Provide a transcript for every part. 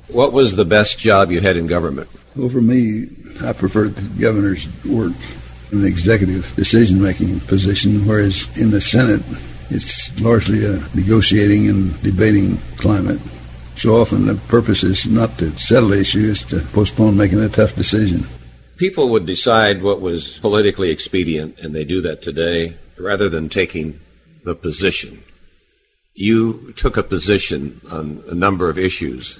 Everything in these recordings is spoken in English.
What was the best job you had in government? Well, for me, I preferred the governor's work in the executive decision-making position, whereas in the Senate, it's largely a negotiating and debating climate. So often the purpose is not to settle the issue, it's to postpone making a tough decision. People would decide what was politically expedient, and they do that today, rather than taking the position. You took a position on a number of issues.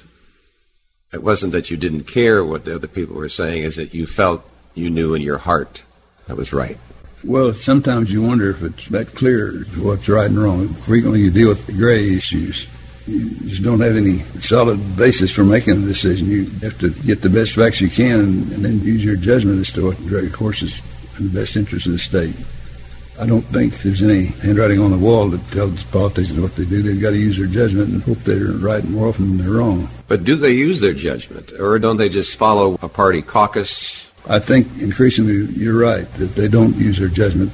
It wasn't that you didn't care what the other people were saying, it's that you felt you knew in your heart that was right. Well, sometimes you wonder if it's that clear what's right and wrong. Frequently you deal with the gray issues. You just don't have any solid basis for making a decision. You have to get the best facts you can and then use your judgment as to what the course is in the best interest of the state. I don't think there's any handwriting on the wall that tells politicians what they do. They've got to use their judgment and hope they're right more often than they're wrong. But do they use their judgment, or don't they just follow a party caucus? I think increasingly you're right, that they don't use their judgment.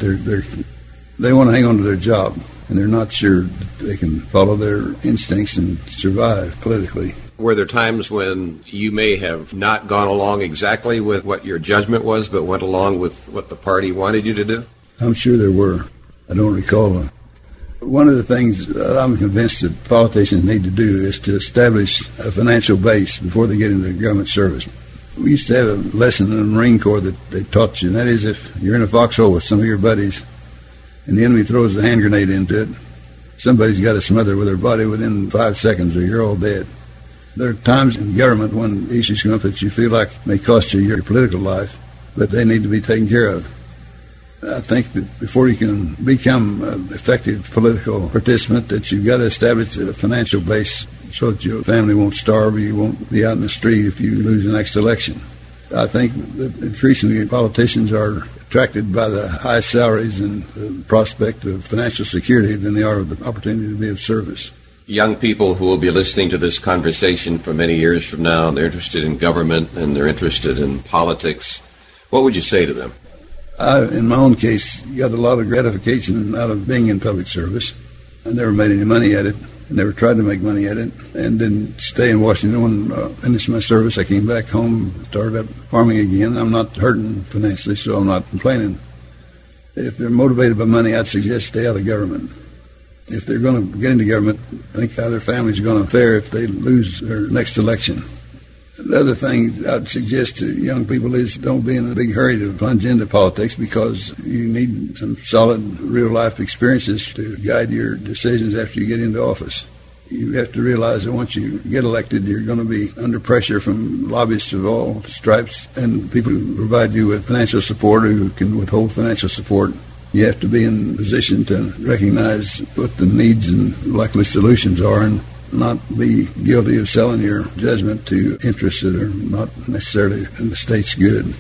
They want to hang on to their job, and they're not sure that they can follow their instincts and survive politically. Were there times when you may have not gone along exactly with what your judgment was, but went along with what the party wanted you to do? I'm sure there were. I don't recall them. One of the things that I'm convinced that politicians need to do is to establish a financial base before they get into government service. We used to have a lesson in the Marine Corps that they taught you, and that is if you're in a foxhole with some of your buddies and the enemy throws a hand grenade into it, somebody's got to smother with their body within 5 seconds or you're all dead. There are times in government when issues come up that you feel like may cost you your political life, but they need to be taken care of. I think that before you can become an effective political participant, that you've got to establish a financial base so that your family won't starve or you won't be out in the street if you lose the next election. I think that increasingly politicians are attracted by the high salaries and the prospect of financial security than they are of the opportunity to be of service. Young people who will be listening to this conversation for many years from now, they're interested in government and they're interested in politics. What would you say to them? I, in my own case, got a lot of gratification out of being in public service. I never made any money at it. I never tried to make money at it, and didn't stay in Washington. When I finished my service, I came back home, started up farming again. I'm not hurting financially, so I'm not complaining. If they're motivated by money, I'd suggest stay out of government. If they're going to get into government, think how their family's going to fare if they lose their next election. The other thing I'd suggest to young people is don't be in a big hurry to plunge into politics, because you need some solid real-life experiences to guide your decisions after you get into office. You have to realize that once you get elected, you're going to be under pressure from lobbyists of all stripes and people who provide you with financial support or who can withhold financial support. You have to be in a position to recognize what the needs and likely solutions are and not be guilty of selling your judgment to interests that are not necessarily in the state's good.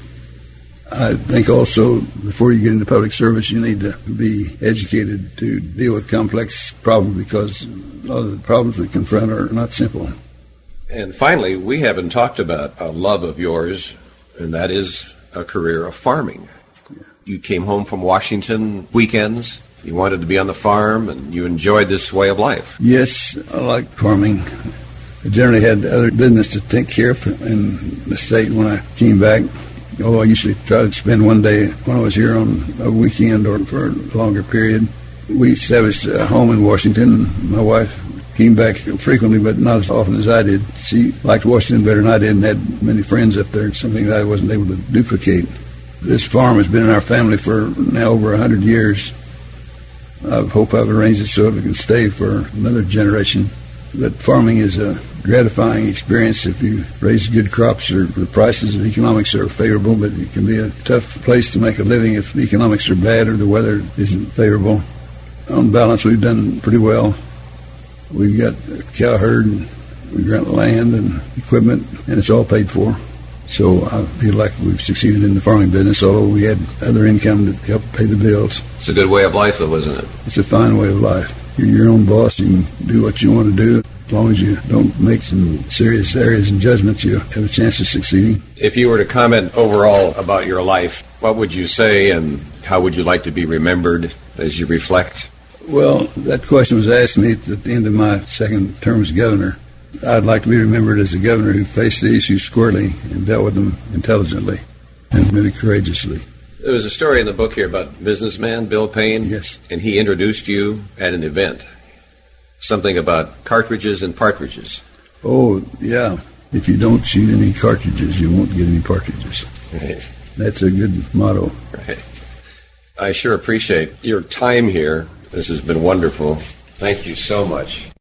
I think also, before you get into public service, you need to be educated to deal with complex problems, because a lot of the problems we confront are not simple. And finally, we haven't talked about a love of yours, and that is a career of farming. Yeah. You came home from Washington weekends. You wanted to be on the farm, and you enjoyed this way of life. Yes, I like farming. I generally had other business to take care of in the state when I came back. Although I usually try to spend one day when I was here on a weekend or for a longer period. We established a home in Washington. My wife came back frequently, but not as often as I did. She liked Washington better than I did and had many friends up there, something that I wasn't able to duplicate. This farm has been in our family for now over 100 years. I hope I've arranged it so it can stay for another generation. But farming is a gratifying experience if you raise good crops, or the prices of economics are favorable, but it can be a tough place to make a living if the economics are bad or the weather isn't favorable. On balance, we've done pretty well. We've got a cow herd, and we've got land and equipment, and it's all paid for. So I feel like we've succeeded in the farming business, although we had other income that helped pay the bills. It's a good way of life, though, isn't it? It's a fine way of life. You're your own boss. You can do what you want to do. As long as you don't make some serious errors and judgments, you have a chance of succeeding. If you were to comment overall about your life, what would you say, and how would you like to be remembered as you reflect? Well, that question was asked me at the end of my second term as governor. I'd like to be remembered as a governor who faced the issues squarely and dealt with them intelligently and maybe courageously. There was a story in the book here about a businessman, Bill Payne. Yes. And he introduced you at an event. Something about cartridges and partridges. Oh, yeah. If you don't shoot any cartridges, you won't get any partridges. Right. That's a good motto. Right. I sure appreciate your time here. This has been wonderful. Thank you so much.